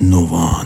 نوان.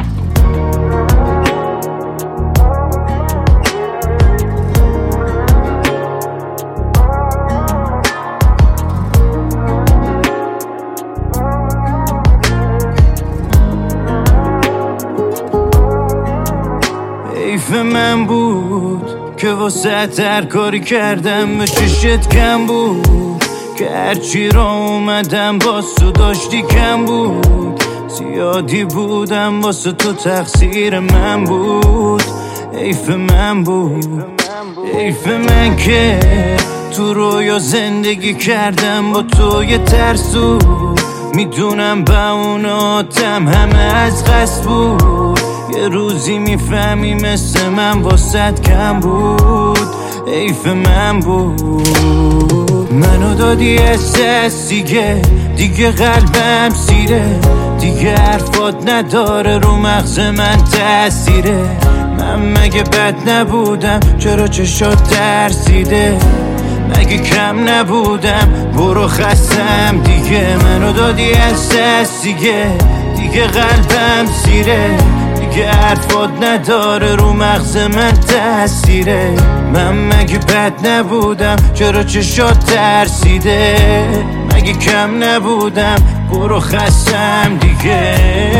حیف من بود که واسه هر کاری کردم به چشت کم بود، که هرچی را اومدم باز تو داشتی کم بود. زیادی بودم واسه تو تقصیر من بود. حیف من بود، حیف من که تو رویا زندگی کردم با تو یه ترسو. میدونم با اوناتم همه از قصد بود. یه روزی میفهمی مثل من واسد کم بود. حیف من بود. منو دادی احساس دیگه قلبم سیره، دیگه حرفات نداره رو مغز من تأثیره. من مگه بد نبودم؟ چرا چشات ترسیده؟ مگه کم نبودم؟ برو خستم دیگه. منو دادی احساس دیگه قلبم سیره، دیگه حرفات نداره رو مغز من تأثیره. من مگه بد نبودم؟ چرا چشات ترسیده؟ مگه کم نبودم؟ برو خستم دیگه.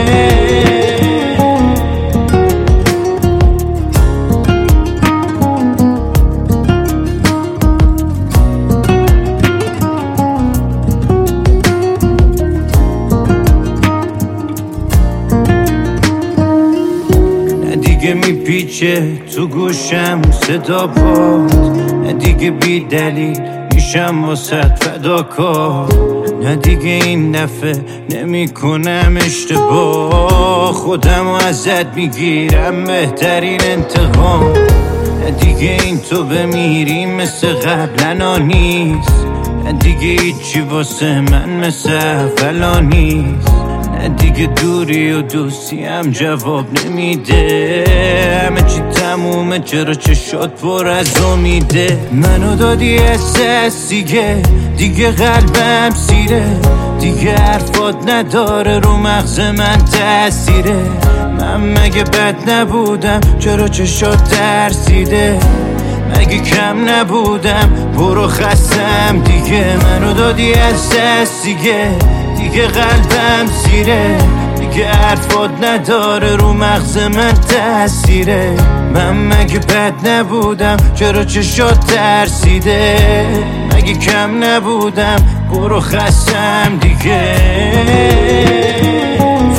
دیگه میپیچه تو گوشم صدا پات، نه دیگه بی دلیل میشم واسه فداکار. نه دیگه این دفعه نمی کنم اشتباه، خودم ازت میگیرم بهترین انتقام. نه دیگه این تو بمیری مثل قبلنا نیست، نه دیگه هیچی واسه من مثل اولا نیست. نه دیگه دوری و دوستی هم جواب نمیده، همه چی تمومه چرا چشات پر از امیده. منو دادی احساس دیگه قلبم سیره، دیگه حرفات نداره رو مغز من تأثیره. من مگه بد نبودم؟ چرا چشات ترسیده؟ مگه کم نبودم؟ برو خستم دیگه. منو دادی احساس دیگه قلبم سیره، دیگه حرفات نداره رو مغز من تأثیره. من مگه بد نبودم؟ چرا چشات ترسیده؟ مگه کم نبودم؟ برو خستم دیگه.